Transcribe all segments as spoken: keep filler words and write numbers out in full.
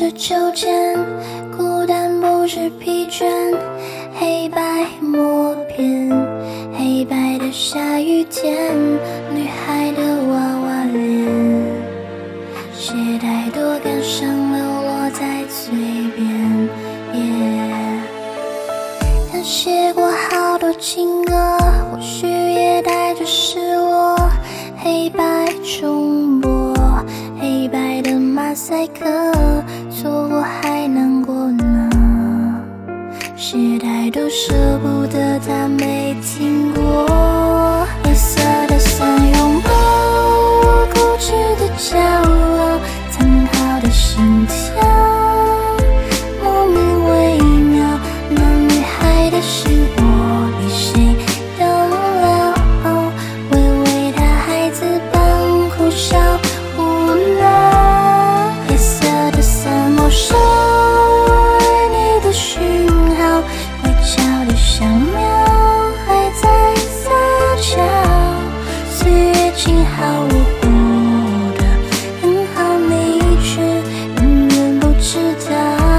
着秋千，孤单不知疲倦，黑白默片，黑白的下雨天，女孩的娃娃脸，写太多感伤流落在嘴边。yeah. 他写过好多情歌，或许也带着失落，黑白重播，黑白的马赛克，错过还难过呢，写太多舍不得他没听过。黑色的伞拥抱我固执的骄傲，藏好的心跳，莫名微妙，那女孩的心我比谁都了，微微她孩子般哭笑无奈。黑色的伞没收我爱你的讯号，乖巧的小鸟还在撒娇，岁月静好我过得很好，你却永远不知道。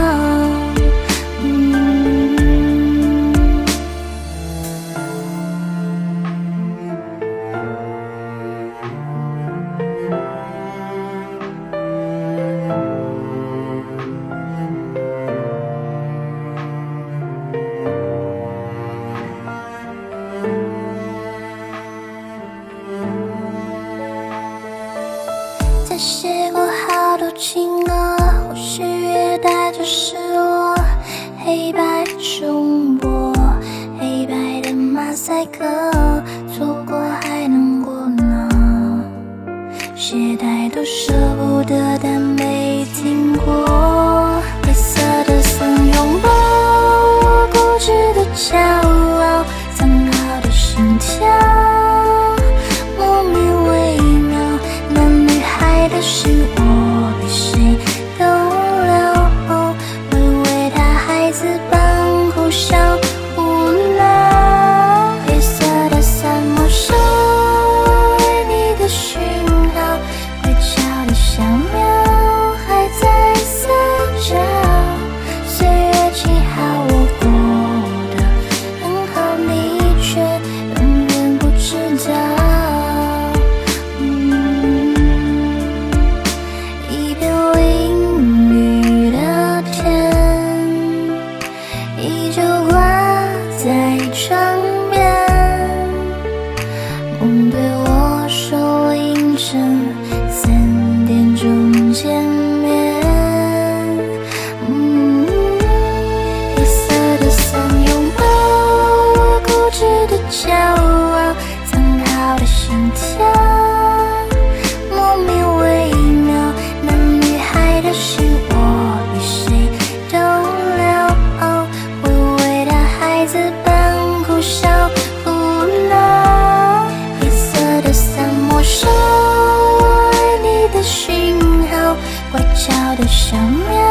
嗯他写过好多情歌，或许也带着失落，黑白重播，黑白的马赛克，错过还难过呢，写太多舍不得但没听过。黑色的伞拥抱我固执的骄傲，藏好的心跳，莫名微妙，那女孩的心我比谁都了，微微她孩子般哭笑无奈。黑色的伞没收爱你的讯号，乖巧的小鸟还在撒娇，岁月静好我过得很好，你却永远不知道。一片淋雨的天，依旧挂在窗边，梦对我说凌晨三点钟见面。嗯，黑色的伞拥抱我固执的骄傲，藏好的心跳，莫名微妙，那女孩的心我比谁都了，微微她孩子般哭笑无奈。黑色的伞没收我爱你的讯号，乖巧的小鸟